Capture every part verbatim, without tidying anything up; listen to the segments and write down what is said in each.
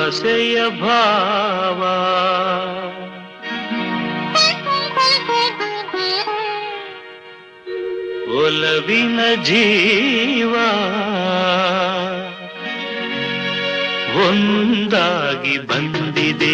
ಆಸೆಯ ಭಾವ ಒಲವಿನ ಜೀವ ಒಂದಾಗಿ ಬಂದಿದೆ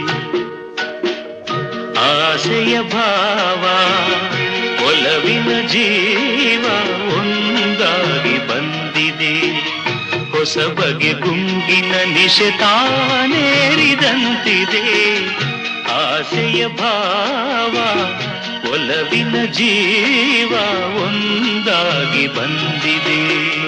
ಆಸೆಯ ಭಾವ ಒಲವಿನ ಜೀವ ಒಂದಾಗಿ ಬಂದಿದೆ ಹೊಸ ಬಗೆ ಗುಂಗಿನ ನಿಶೆ ತಾನೇರಿದಂತಿದೆ ಆಸೆಯ ಭಾವ ಒಲವಿನ ಜೀವ ಒಂದಾಗಿ ಬಂದಿದೆ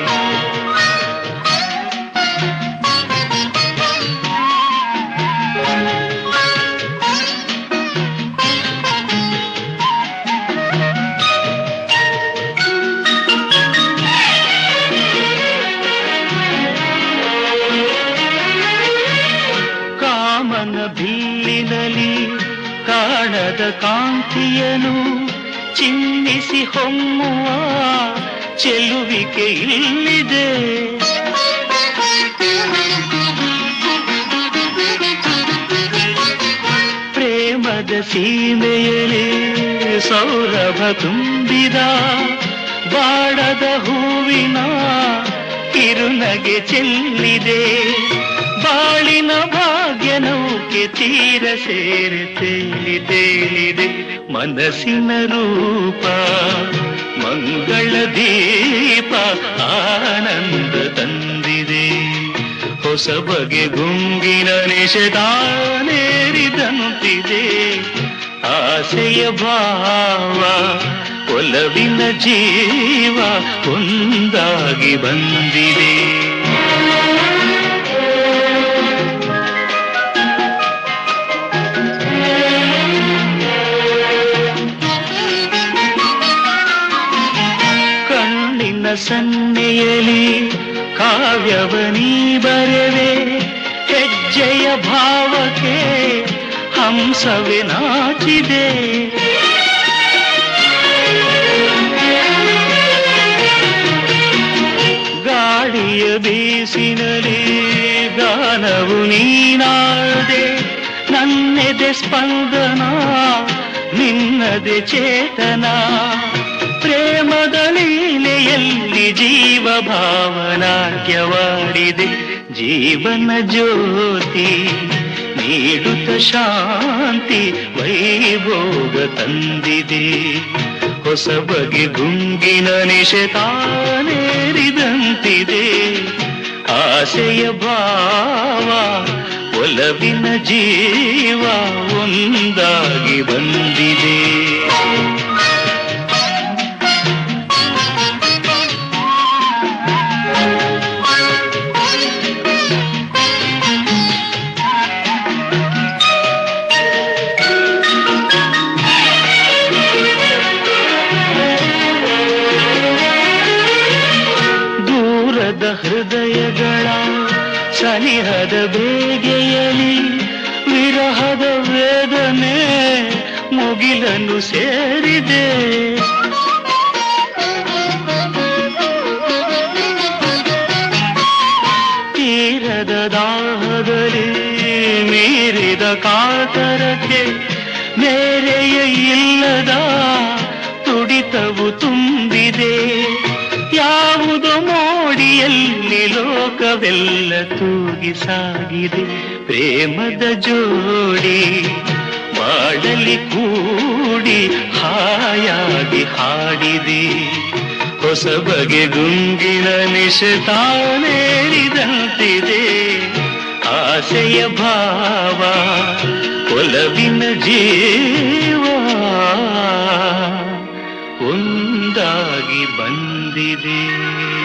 ಕಾಮನ ಬಿಲ್ಲಿನಲ್ಲಿ ಕಾಣದ ಕಾಂತಿಯನು ಚಿಮ್ಮಿಸಿ ಹೊಮ್ಮುವ ಚೆಲುವಿಕೆ ಇಲ್ಲಿದೆ ಪ್ರೇಮದ ಸೀಮೆಯಲ್ಲಿ ಸೌರಭ ತುಂಬಿದ ಬಾಡದ ಹೂವಿನ ಕಿರುನಗೆ ಚೆಲ್ಲಿದೆ ಬಾಳಿನ ಭಾಗ್ಯ ನೌಕೆ ತೀರ ಸೇರಿ ತೇಲಿ ತೇಲಿದೆ ಮನಸ್ಸಿನ ರೂಪ ಮಂಗಳ ದೀಪ ಆನಂದ ತಂದಿದೆ ಹೊಸ ಬಗೆ ಗುಂಗಿನ ನಿಷೇಧಾನೇರಿದಂತಿದೆ ಆಸೆಯ ಭಾವ ಒಲವಿನ ಜೀವ ಒಂದಾಗಿ ಬಂದಿದೆ ಸನ್ನೆಯಲಿ ಕಾವ್ಯವನೀ ಬರೆವೆ ಹೆಜ್ಜೆಯ ಭಾವಕ್ಕೆ ಹಂಸವೇ ನಾಚಿದೆ ಗಾಳಿಯ ಬೀಸಿನಲಿ ಗಾನವು ನೀನಾದೆ ನನ್ನೆದೆ ಸ್ಪಂದನ ನಿನ್ನದೆ ಚೇತನ ಪ್ರೇಮದ ಲೀಲೆಯಲ್ಲಿ ಜೀವ ಭಾವನಾಟ್ಯವಾಡಿದೆ ಜೀವನ ಜ್ಯೋತಿ ನೀಡುತ್ತ ಶಾಂತಿ ವೈಭೋಗ ತಂದಿದೆ ಹೊಸ ಬಗೆ ಗುಂಗಿನ ನಿಶೆ ತಾನೇರಿದಂತಿದೆ ಆಸೆಯ ಭಾವ ಒಲವಿನ ಜೀವ ಒಂದಾಗಿ ಬಂದಿದೆ ಹೃದಯಗಳ ಸನಿಹದ ಬೇಗೆಯಲಿ ವಿರಹದ ವೇದನೆ ಮುಗಿಲನ್ನು ಸೇರಿದೆ ತೀರದ ದಾಹದಲ್ಲಿ ಮೀರಿದ ಕಾತರಕ್ಕೆ ಮೇರೆಯ ಇಲ್ಲದ ತುಡಿತವು ತುಂಬಿದೆ ಯಾವುದೋ ಮೋಡಿಯಲ್ಲಿ ಲೋಕವೆಲ್ಲ ತೂಗಿ ಸಾಗಿದೆ ಪ್ರೇಮದ ಜೋಡಿ ಮಾಡಲಿ ಕೂಡಿ ಹಾಯಾಗಿ ಹಾಡಿದೆ ಹೊಸ ಬಗೆ ಗುಂಗಿನ ನಿಶೆ ತಾನೇರಿದಂತಿದೆ ಆಸೆಯ ಭಾವ ಒಲವಿನ ಜೀವ ಒಂದಾಗಿ ಬಂದಿದೆ